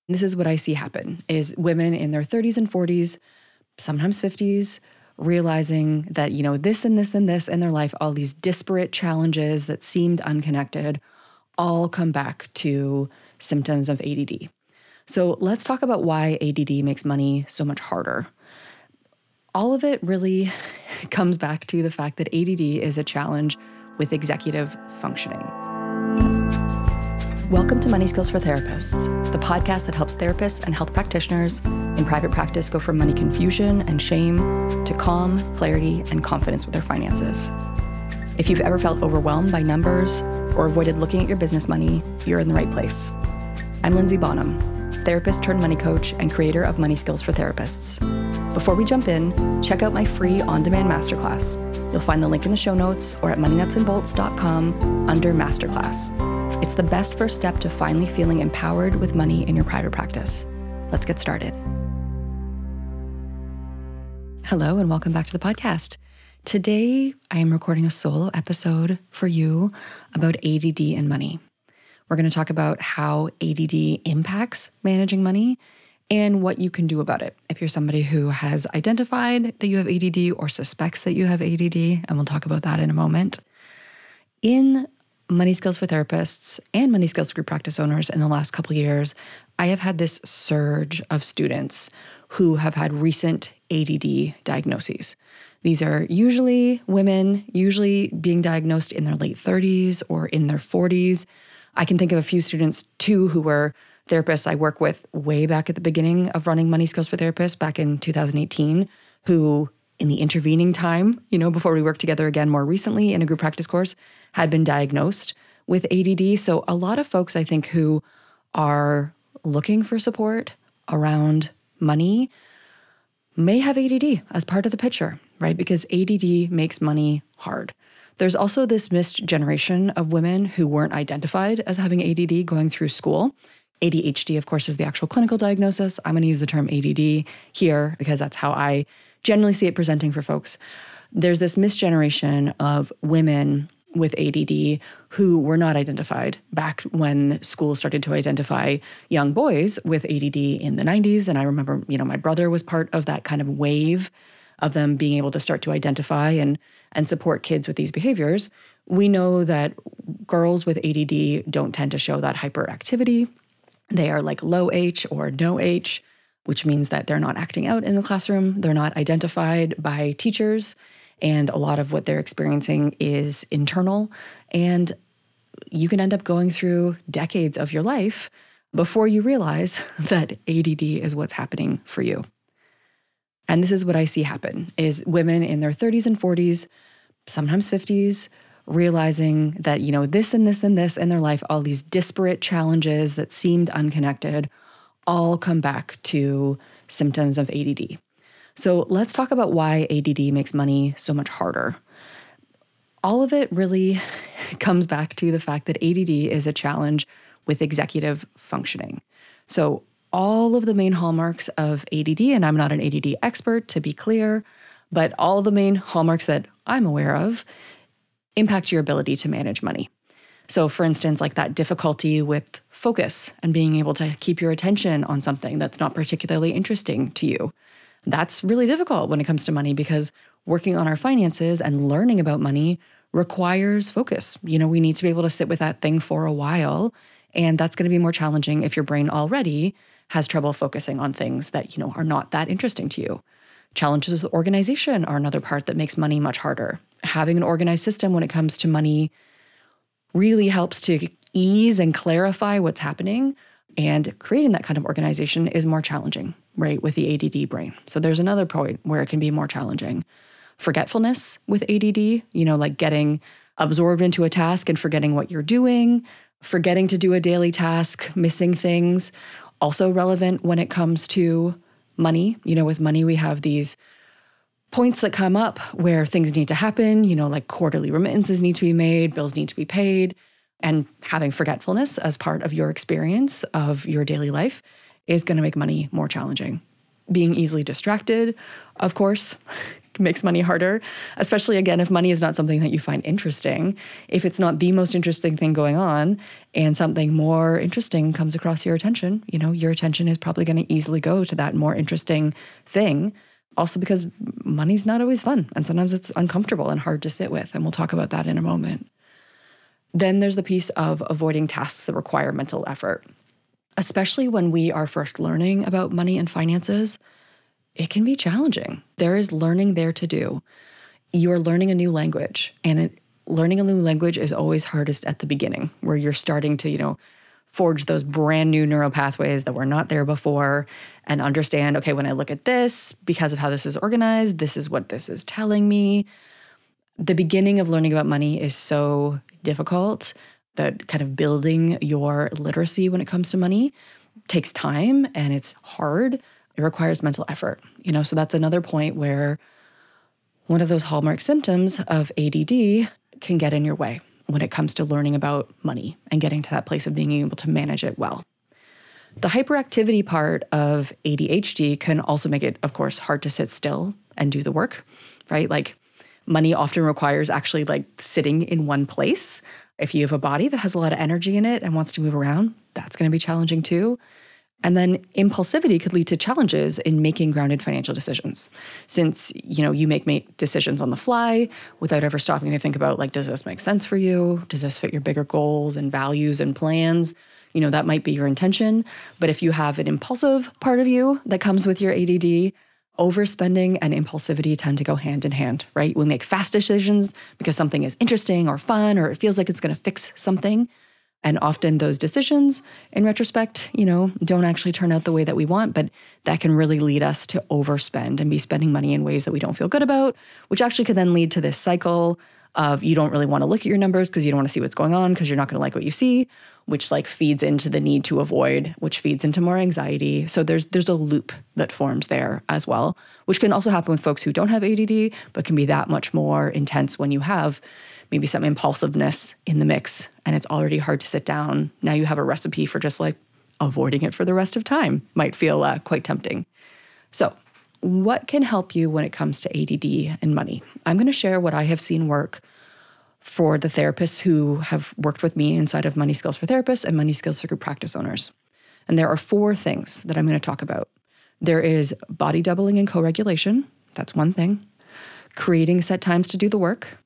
This is what I see happen is women in their 30s and 40s, sometimes 50s, realizing that, this and this and this in their life, all these disparate challenges that seemed unconnected, all come back to symptoms of ADD. So let's talk about why ADD makes money so much harder. All of it really comes back to the fact that ADD is a challenge with executive functioning. Welcome to Money Skills for Therapists, the podcast that helps therapists and health practitioners in private practice go from money confusion and shame to calm, clarity, and confidence with their finances. If you've ever felt overwhelmed by numbers or avoided looking at your business money, you're in the right place. I'm Lindsay Bonham, therapist turned money coach and creator of Money Skills for Therapists. Before we jump in, check out my free on-demand masterclass. You'll find the link in the show notes or at moneynutsandbolts.com under masterclass. It's the best first step to finally feeling empowered with money in your private practice. Let's get started. Hello, and welcome back to the podcast. Today, I am recording a solo episode for you about ADD and money. We're going to talk about how ADD impacts managing money and what you can do about it. If you're somebody who has identified that you have ADD or suspects that you have ADD, and we'll talk about that in a moment. In Money Skills for Therapists and Money Skills Group Practice Owners in the last couple of years, I have had this surge of students who have had recent ADD diagnoses. These are usually women, usually being diagnosed in their late 30s or in their 40s. I can think of a few students too who were therapists I work with way back at the beginning of running Money Skills for Therapists back in 2018, who in the intervening time, before we worked together again more recently in a group practice course, had been diagnosed with ADD. So a lot of folks, I think, who are looking for support around money may have ADD as part of the picture, right? Because ADD makes money hard. There's also this missed generation of women who weren't identified as having ADD going through school. ADHD, of course, is the actual clinical diagnosis. I'm going to use the term ADD here because that's how I generally see it presenting for folks. There's this missed generation of women with ADD who were not identified back when schools started to identify young boys with ADD in the 90s. And I remember, my brother was part of that kind of wave of them being able to start to identify and support kids with these behaviors. We know that girls with ADD don't tend to show that hyperactivity. They are like low H or no H, which means that they're not acting out in the classroom. They're not identified by teachers. And a lot of what they're experiencing is internal. And you can end up going through decades of your life before you realize that ADD is what's happening for you. And this is what I see happen is women in their 30s and 40s, sometimes 50s, realizing that, this and this and this in their life, all these disparate challenges that seemed unconnected, all come back to symptoms of ADD. So let's talk about why ADD makes money so much harder. All of it really comes back to the fact that ADD is a challenge with executive functioning. So all of the main hallmarks of ADD, and I'm not an ADD expert to be clear, but all of the main hallmarks that I'm aware of impact your ability to manage money. So for instance, like that difficulty with focus and being able to keep your attention on something that's not particularly interesting to you. That's really difficult when it comes to money because working on our finances and learning about money requires focus. We need to be able to sit with that thing for a while, and that's going to be more challenging if your brain already has trouble focusing on things that, are not that interesting to you. Challenges with organization are another part that makes money much harder. Having an organized system when it comes to money really helps to ease and clarify what's happening, and creating that kind of organization is more challenging, right, with the ADD brain. So there's another point where it can be more challenging. Forgetfulness with ADD, like getting absorbed into a task and forgetting what you're doing, forgetting to do a daily task, missing things. Also relevant when it comes to money. With money, we have these points that come up where things need to happen, like quarterly remittances need to be made, bills need to be paid, and having forgetfulness as part of your experience of your daily life is going to make money more challenging. Being easily distracted, of course, makes money harder, especially again, if money is not something that you find interesting. If it's not the most interesting thing going on and something more interesting comes across your attention, your attention is probably going to easily go to that more interesting thing. Also because money's not always fun and sometimes it's uncomfortable and hard to sit with. And we'll talk about that in a moment. Then there's the piece of avoiding tasks that require mental effort. Especially when we are first learning about money and finances, it can be challenging. There is learning there to do. You're learning a new language, and learning a new language is always hardest at the beginning, where you're starting to, forge those brand new neural pathways that were not there before and understand, okay, when I look at this, because of how this is organized, this is what this is telling me. The beginning of learning about money is so difficult that kind of building your literacy when it comes to money takes time and it's hard. It requires mental effort, so that's another point where one of those hallmark symptoms of ADD can get in your way when it comes to learning about money and getting to that place of being able to manage it well. The hyperactivity part of ADHD can also make it, of course, hard to sit still and do the work, right? Like money often requires actually like sitting in one place. If you have a body that has a lot of energy in it and wants to move around, that's going to be challenging too. And then impulsivity could lead to challenges in making grounded financial decisions. Since, you make decisions on the fly without ever stopping to think about, like, does this make sense for you? Does this fit your bigger goals and values and plans? That might be your intention. But if you have an impulsive part of you that comes with your ADD, overspending and impulsivity tend to go hand in hand, right? We make fast decisions because something is interesting or fun, or it feels like it's going to fix something. And often those decisions, in retrospect, don't actually turn out the way that we want, but that can really lead us to overspend and be spending money in ways that we don't feel good about, which actually could then lead to this cycle of you don't really want to look at your numbers because you don't want to see what's going on because you're not going to like what you see, which like feeds into the need to avoid, which feeds into more anxiety. So there's a loop that forms there as well, which can also happen with folks who don't have ADD, but can be that much more intense when you have maybe some impulsiveness in the mix and it's already hard to sit down. Now you have a recipe for just like avoiding it for the rest of time. Might feel quite tempting. So what can help you when it comes to ADD and money? I'm going to share what I have seen work for the therapists who have worked with me inside of Money Skills for Therapists and Money Skills for Group Practice Owners. And there are 4 things that I'm going to talk about. There is body doubling and co-regulation. That's one thing. Creating set times to do the work.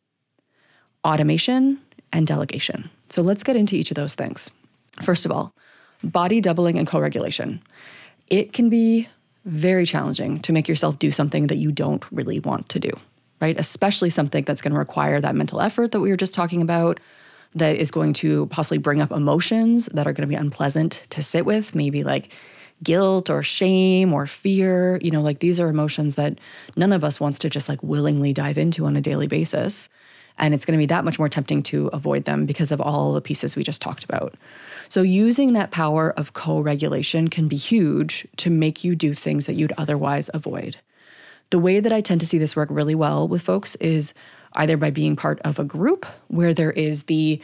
Automation and delegation. So let's get into each of those things. First of all, body doubling and co-regulation. It can be very challenging to make yourself do something that you don't really want to do, right? Especially something that's going to require that mental effort that we were just talking about, that is going to possibly bring up emotions that are going to be unpleasant to sit with, maybe like guilt or shame or fear. Like these are emotions that none of us wants to just like willingly dive into on a daily basis. And it's going to be that much more tempting to avoid them because of all the pieces we just talked about. So using that power of co-regulation can be huge to make you do things that you'd otherwise avoid. The way that I tend to see this work really well with folks is either by being part of a group where there is the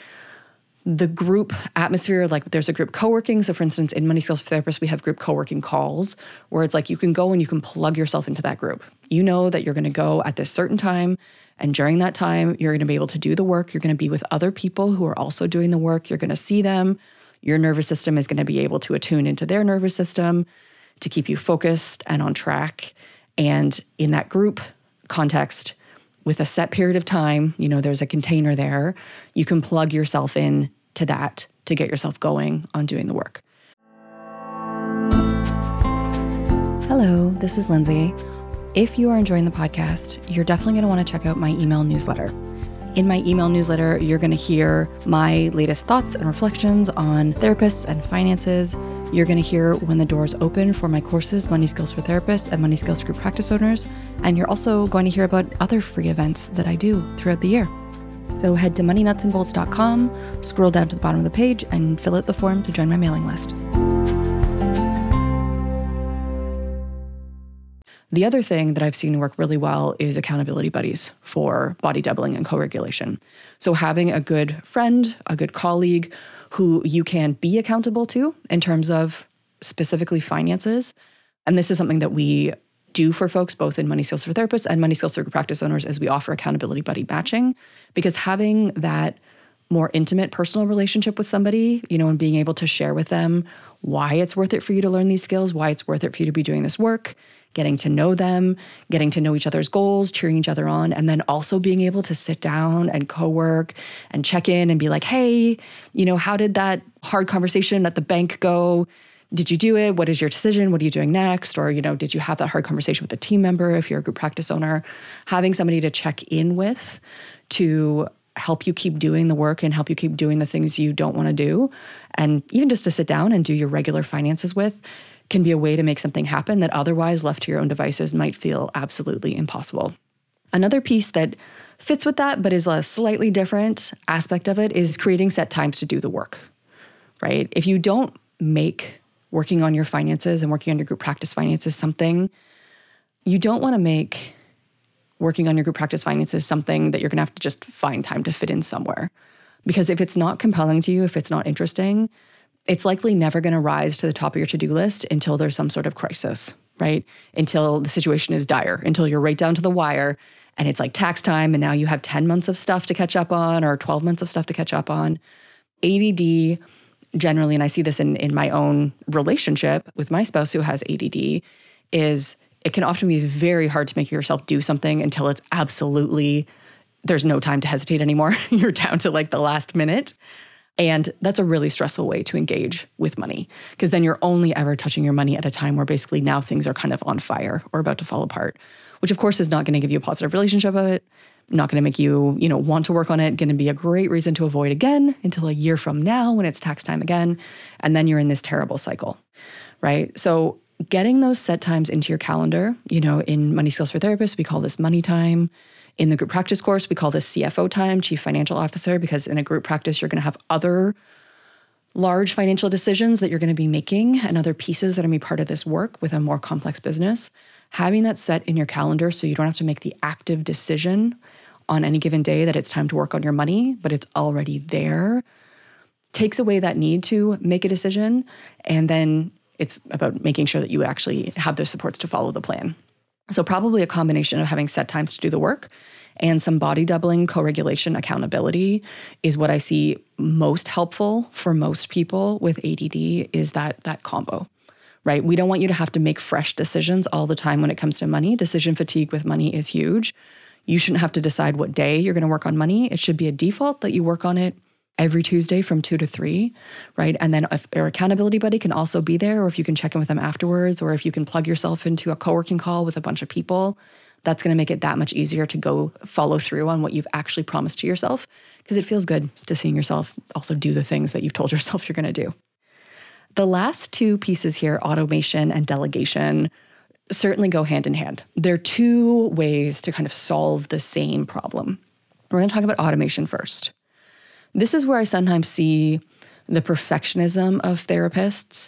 group atmosphere, like there's a group co-working. So for instance, in Money Skills for Therapists, we have group co-working calls where it's like you can go and you can plug yourself into that group. You know that you're going to go at this certain time. And during that time, you're going to be able to do the work. You're going to be with other people who are also doing the work. You're going to see them. Your nervous system is going to be able to attune into their nervous system to keep you focused and on track. And in that group context, with a set period of time, there's a container there. You can plug yourself in to that to get yourself going on doing the work. Hello, this is Lindsay. If you are enjoying the podcast, you're definitely going to want to check out my email newsletter. In my email newsletter, you're going to hear my latest thoughts and reflections on therapists and finances. You're going to hear when the doors open for my courses, Money Skills for Therapists and Money Skills for Group Practice Owners. And you're also going to hear about other free events that I do throughout the year. So head to moneynutsandbolts.com, scroll down to the bottom of the page, and fill out the form to join my mailing list. The other thing that I've seen work really well is accountability buddies for body doubling and co-regulation. So having a good friend, a good colleague who you can be accountable to in terms of specifically finances. And this is something that we do for folks both in Money Skills for Therapists and Money Skills for Group Practice Owners is we offer accountability buddy matching, because having that more intimate personal relationship with somebody, and being able to share with them why it's worth it for you to learn these skills, why it's worth it for you to be doing this work, getting to know them, getting to know each other's goals, cheering each other on, and then also being able to sit down and co-work and check in and be like, hey, how did that hard conversation at the bank go? Did you do it? What is your decision? What are you doing next? Or, did you have that hard conversation with a team member if you're a group practice owner? Having somebody to check in with to help you keep doing the work and help you keep doing the things you don't want to do, and even just to sit down and do your regular finances with, can be a way to make something happen that otherwise, left to your own devices, might feel absolutely impossible. Another piece that fits with that, but is a slightly different aspect of it, is creating set times to do the work, right? If you don't make working on your finances and working on your group practice finances something, you don't want to make working on your group practice finances something that you're going to have to just find time to fit in somewhere. Because if it's not compelling to you, if it's not interesting, it's likely never going to rise to the top of your to-do list until there's some sort of crisis, right? Until the situation is dire, until you're right down to the wire and it's like tax time and now you have 10 months of stuff to catch up on or 12 months of stuff to catch up on. ADD generally, and I see this in my own relationship with my spouse who has ADD, is it can often be very hard to make yourself do something until it's absolutely, there's no time to hesitate anymore. You're down to like the last minute. And that's a really stressful way to engage with money, because then you're only ever touching your money at a time where basically now things are kind of on fire or about to fall apart, which of course is not going to give you a positive relationship of it, not going to make you, want to work on it, going to be a great reason to avoid again until a year from now when it's tax time again. And then you're in this terrible cycle, right? So getting those set times into your calendar, in Money Skills for Therapists, we call this money time. In the group practice course, we call this CFO time, Chief Financial Officer, because in a group practice, you're going to have other large financial decisions that you're going to be making and other pieces that are going to be part of this work with a more complex business. Having that set in your calendar so you don't have to make the active decision on any given day that it's time to work on your money, but it's already there, takes away that need to make a decision. And then it's about making sure that you actually have the supports to follow the plan. So probably a combination of having set times to do the work and some body doubling, co-regulation, accountability is what I see most helpful for most people with ADD, is that combo, right? We don't want you to have to make fresh decisions all the time when it comes to money. Decision fatigue with money is huge. You shouldn't have to decide what day you're going to work on money. It should be a default that you work on it every Tuesday from 2 to 3, right? And then if your accountability buddy can also be there, or if you can check in with them afterwards, or if you can plug yourself into a co-working call with a bunch of people, that's going to make it that much easier to go follow through on what you've actually promised to yourself, because it feels good to seeing yourself also do the things that you've told yourself you're going to do. The last two pieces here, automation and delegation, certainly go hand in hand. They're two ways to kind of solve the same problem. We're going to talk about automation first. This is where I sometimes see the perfectionism of therapists,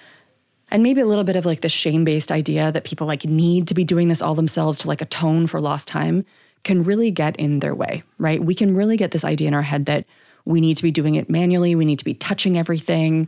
and maybe a little bit of like the shame-based idea that people like need to be doing this all themselves to like atone for lost time can really get in their way, right? We can really get this idea in our head that we need to be doing it manually. We need to be touching everything.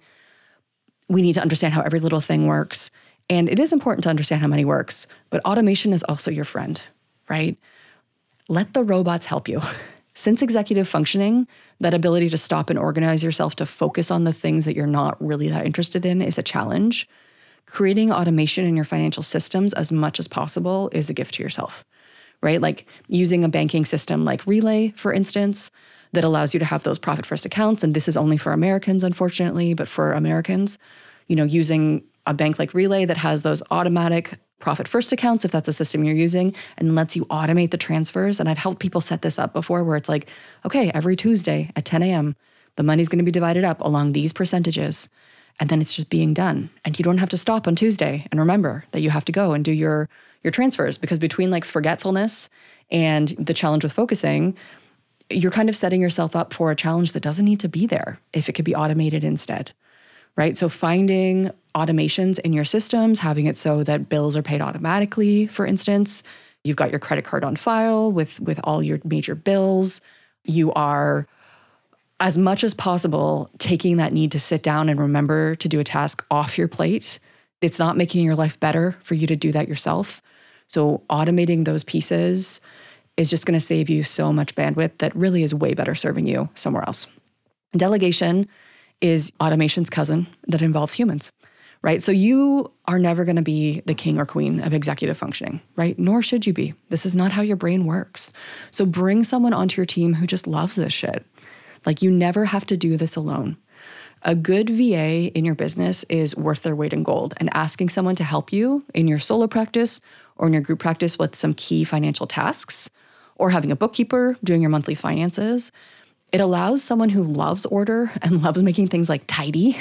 We need to understand how every little thing works. And it is important to understand how money works, but automation is also your friend, right? Let the robots help you. Since executive functioning, that ability to stop and organize yourself to focus on the things that you're not really that interested in is a challenge. Creating automation in your financial systems as much as possible is a gift to yourself, right? Like using a banking system like Relay, for instance, that allows you to have those profit first accounts. And this is only for Americans, unfortunately, but for Americans, using a bank like Relay that has those automatic profit first accounts, if that's a system you're using, and lets you automate the transfers. And I've helped people set this up before where it's like, okay, every Tuesday at 10 a.m., the money's going to be divided up along these percentages. And then it's just being done. And you don't have to stop on Tuesday and remember that you have to go and do your transfers, because between like forgetfulness and the challenge with focusing, you're kind of setting yourself up for a challenge that doesn't need to be there if it could be automated instead, right? So finding automations in your systems, having it so that bills are paid automatically, for instance. You've got your credit card on file with all your major bills. You are, as much as possible, taking that need to sit down and remember to do a task off your plate. It's not making your life better for you to do that yourself, So automating those pieces is just going to save you so much bandwidth that really is way better serving you somewhere else. Delegation is automation's cousin that involves humans, right? So you are never going to be the king or queen of executive functioning, right? Nor should you be. This is not how your brain works. So bring someone onto your team who just loves this shit. Like, you never have to do this alone. A good VA in your business is worth their weight in gold, and asking someone to help you in your solo practice or in your group practice with some key financial tasks, or having a bookkeeper doing your monthly finances, it allows someone who loves order and loves making things like tidy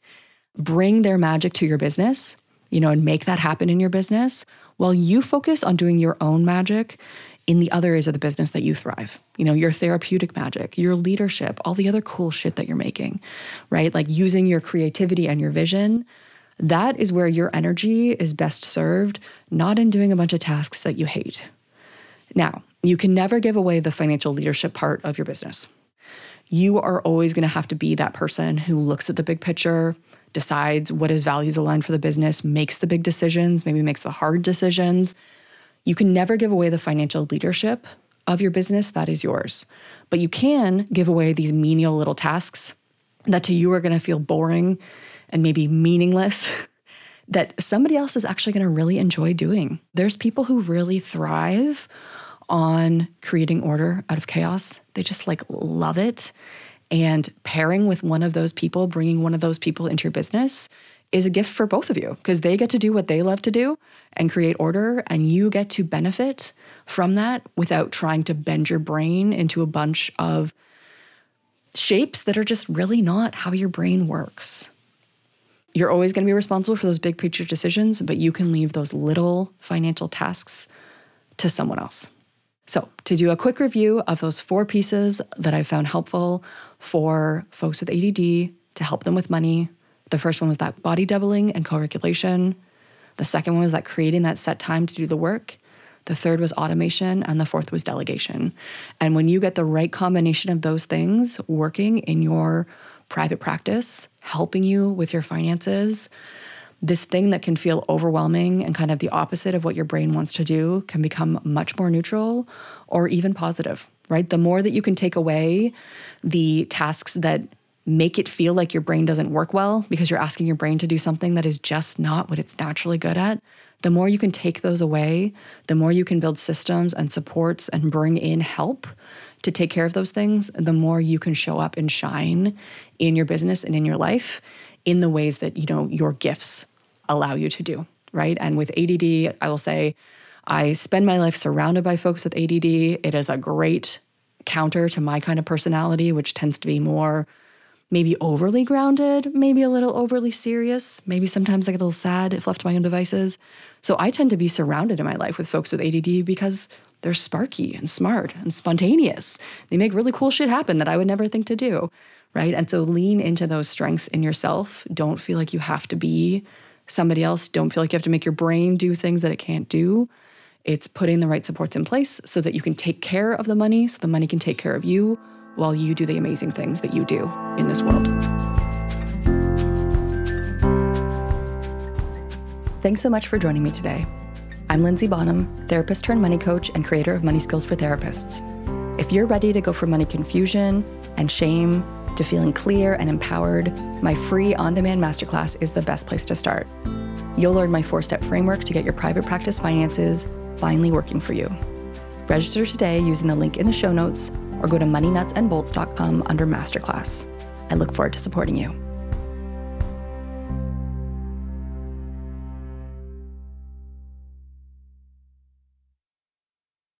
bring their magic to your business, and make that happen in your business while you focus on doing your own magic in the other areas of the business that you thrive. Your therapeutic magic, your leadership, all the other cool shit that you're making, right? Like using your creativity and your vision. That is where your energy is best served, not in doing a bunch of tasks that you hate. Now, you can never give away the financial leadership part of your business. You are always going to have to be that person who looks at the big picture, decides what his values align for the business, makes the big decisions, maybe makes the hard decisions. You can never give away the financial leadership of your business. That is yours. But you can give away these menial little tasks that to you are going to feel boring and maybe meaningless that somebody else is actually going to really enjoy doing. There's people who really thrive on creating order out of chaos. They just love it. And pairing with one of those people, bringing one of those people into your business is a gift for both of you, because they get to do what they love to do and create order, and you get to benefit from that without trying to bend your brain into a bunch of shapes that are just really not how your brain works. You're always going to be responsible for those big picture decisions, but you can leave those little financial tasks to someone else. So, to do a quick review of those 4 pieces that I found helpful for folks with ADD to help them with money. The first one was that body doubling and co-regulation. The second one was that creating that set time to do the work. The third was automation, and the fourth was delegation. And when you get the right combination of those things working in your private practice, helping you with your finances, this thing that can feel overwhelming and kind of the opposite of what your brain wants to do can become much more neutral or even positive, right? The more that you can take away the tasks that make it feel like your brain doesn't work well because you're asking your brain to do something that is just not what it's naturally good at, the more you can take those away, the more you can build systems and supports and bring in help to take care of those things, the more you can show up and shine in your business and in your life in the ways that, your gifts allow you to do, right? And with ADD, I will say, I spend my life surrounded by folks with ADD. It is a great counter to my kind of personality, which tends to be more maybe overly grounded, maybe a little overly serious. Maybe sometimes I get a little sad if left to my own devices. So I tend to be surrounded in my life with folks with ADD because they're sparky and smart and spontaneous. They make really cool shit happen that I would never think to do, right? And so lean into those strengths in yourself. Don't feel like you have to be somebody else. Don't feel like you have to make your brain do things that it can't do. It's putting the right supports in place so that you can take care of the money, so the money can take care of you while you do the amazing things that you do in this world. Thanks so much for joining me today. I'm Lindsay Bonham, therapist turned money coach and creator of Money Skills for Therapists. If you're ready to go from money confusion and shame to feeling clear and empowered, my free on-demand masterclass is the best place to start. You'll learn my 4-step framework to get your private practice finances finally working for you. Register today using the link in the show notes or go to moneynutsandbolts.com under masterclass. I look forward to supporting you.